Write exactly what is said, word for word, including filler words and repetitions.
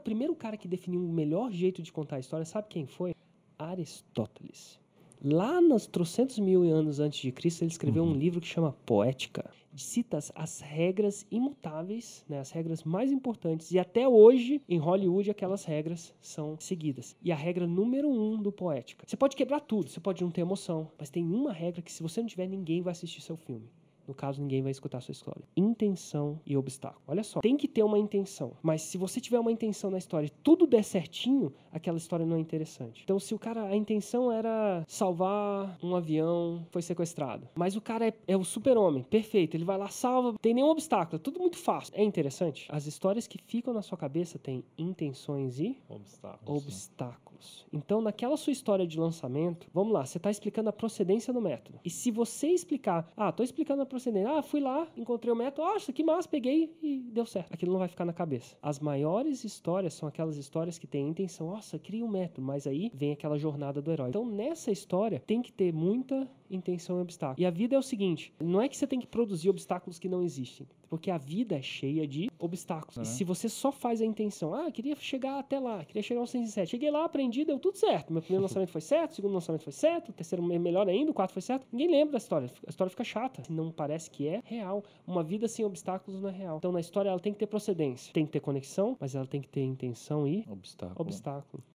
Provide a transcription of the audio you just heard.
primeiro cara que definiu o melhor jeito de contar a história, sabe quem foi? Aristóteles. Lá nos trocentos mil anos antes de Cristo, ele escreveu Uhum. um livro que chama Poética. Cita as regras imutáveis, né, as regras mais importantes. E até hoje, em Hollywood, aquelas regras são seguidas. E a regra número um do Poética. Você pode quebrar tudo, você pode não ter emoção, mas tem uma regra que se você não tiver, ninguém vai assistir seu filme. No caso, ninguém vai escutar a sua história. Intenção e obstáculo. Olha só, tem que ter uma intenção. Mas se você tiver uma intenção na história e tudo der certinho, aquela história não é interessante. Então, se o cara, a intenção era salvar um avião, foi sequestrado. Mas o cara é, é o super-homem, perfeito. Ele vai lá, salva, não tem nenhum obstáculo, é tudo muito fácil. É interessante? As histórias que ficam na sua cabeça têm intenções e Obstáculos. obstáculos. Então, naquela sua história de lançamento, vamos lá, você está explicando a procedência do método. E se você explicar, ah, tô explicando a procedência, ah, fui lá, encontrei o método, ah, isso aqui massa, peguei e deu certo. Aquilo não vai ficar na cabeça. As maiores histórias são aquelas histórias que têm intenção, nossa, cria um método, mas aí vem aquela jornada do herói. Então, nessa história, tem que ter muita intenção e obstáculo. E a vida é o seguinte, não é que você tem que produzir obstáculos que não existem, porque a vida é cheia de obstáculos. Uhum. E se você só faz a intenção, ah, queria chegar até lá, queria chegar aos cento e sete, cheguei lá, aprendi, deu tudo certo. Meu primeiro lançamento foi certo, o segundo lançamento foi certo, o terceiro é melhor ainda, o quarto foi certo. Ninguém lembra da história. A história fica chata. Não parece que é real. Uma vida sem obstáculos não é real. Então, na história, ela tem que ter procedência. Tem que ter conexão, mas ela tem que ter intenção e Obstáculo. obstáculo.